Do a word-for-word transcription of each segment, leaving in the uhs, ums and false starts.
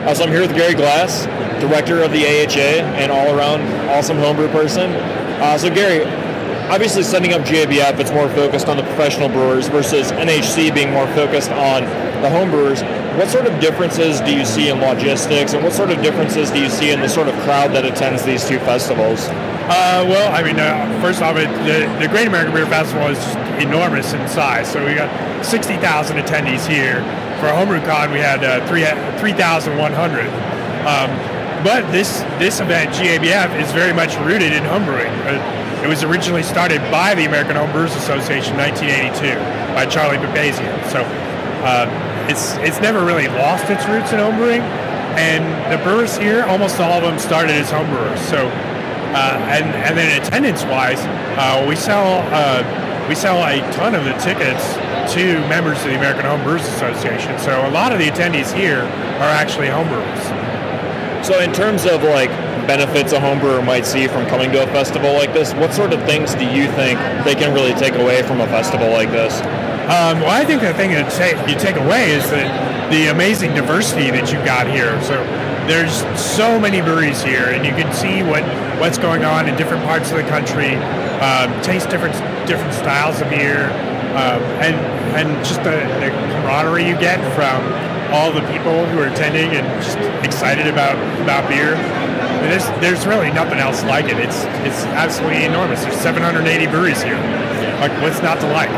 Uh, so I'm here with Gary Glass, director of the A H A and all-around awesome homebrew person. Uh, so Gary, obviously setting up G A B F, it's more focused on the professional brewers versus N H C being more focused on the homebrewers. What sort of differences do you see in logistics, and what sort of differences do you see in the sort of crowd that attends these two festivals? Uh, well, I mean, uh, first off, it, the, the Great American Beer Festival is just enormous in size. So we got sixty thousand attendees here. For HomebrewCon, we had uh, three thousand one hundred. Um, but this this event, G A B F, is very much rooted in homebrewing. Uh, it was originally started by the American Homebrewers Association in nineteen eighty-two by Charlie Papazian. So uh, it's it's never really lost its roots in homebrewing. And the brewers here, almost all of them started as homebrewers. So Uh, and, and then attendance-wise, uh, we sell uh, we sell a ton of the tickets to members of the American Homebrewers Association. So a lot of the attendees here are actually homebrewers. So in terms of like benefits a homebrewer might see from coming to a festival like this, what sort of things do you think they can really take away from a festival like this? Um, well, I think the thing that take, you take away is that the amazing diversity that you've got here. So there's so many breweries here, and you can see what, what's going on in different parts of the country, um, taste different different styles of beer, um, and and just the, the camaraderie you get from all the people who are attending and just excited about, about beer. And there's there's really nothing else like it. It's it's absolutely enormous. There's seven hundred eighty breweries here. Like, what's not to like?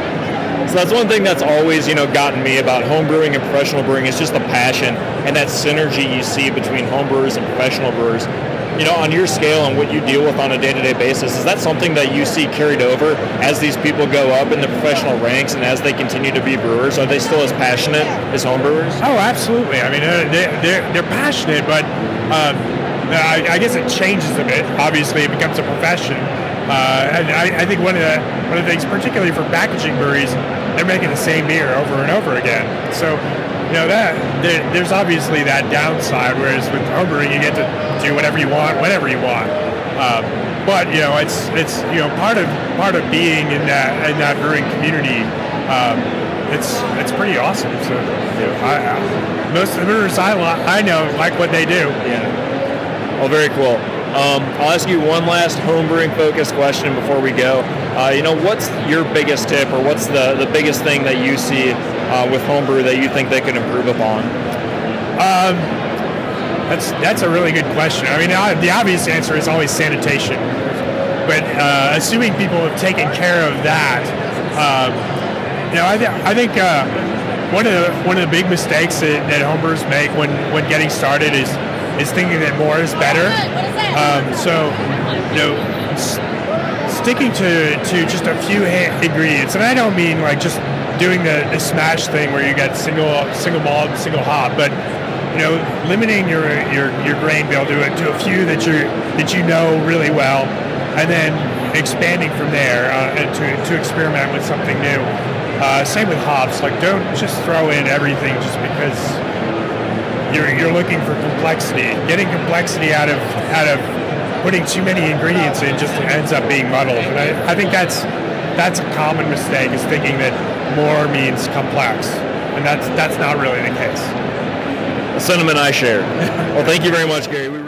So that's one thing that's always, you know, gotten me about home brewing and professional brewing is just the passion and that synergy you see between home brewers and professional brewers. You know, on your scale and what you deal with on a day-to-day basis, is that something that you see carried over as these people go up in the professional ranks and as they continue to be brewers? Are they still as passionate as home brewers? Oh, absolutely. I mean, uh, they're, they're, they're passionate, but um, I, I guess it changes a bit. Obviously, it becomes a profession. Uh, and I, I think one of the one of the things, particularly for packaging breweries, they're making the same beer over and over again. So, you know, that there, there's obviously that downside. Whereas with homebrewing, you get to do whatever you want, whenever you want. Um, but you know, it's it's you know part of part of being in that in that brewing community. Um, it's it's pretty awesome. So, you know, I, I, most of the brewers I I know like what they do. Yeah. Well, very cool. Um, I'll ask you one last homebrewing focused question before we go. Uh, you know, what's your biggest tip, or what's the, the biggest thing that you see uh, with homebrew that you think they could improve upon? Um, that's that's a really good question. I mean, the obvious answer is always sanitation. But uh, assuming people have taken care of that, um, you know, I, th- I think uh, one of the one of the big mistakes that, that homebrewers make when, when getting started is is thinking that more is better. Um, so, you know, s- sticking to, to just a few ha- ingredients, and I don't mean like just doing the, the smash thing where you get single single malt, single hop, but you know, limiting your your, your grain bill to to a few that you that you know really well, and then expanding from there uh, and to to experiment with something new. Uh, same with hops. Like, don't just throw in everything just because You're, you're looking for complexity. Getting complexity out of out of putting too many ingredients in just ends up being muddled. And I, I think that's that's a common mistake, is thinking that more means complex, and that's that's not really the case. A sentiment I share. Well, thank you very much, Gary. We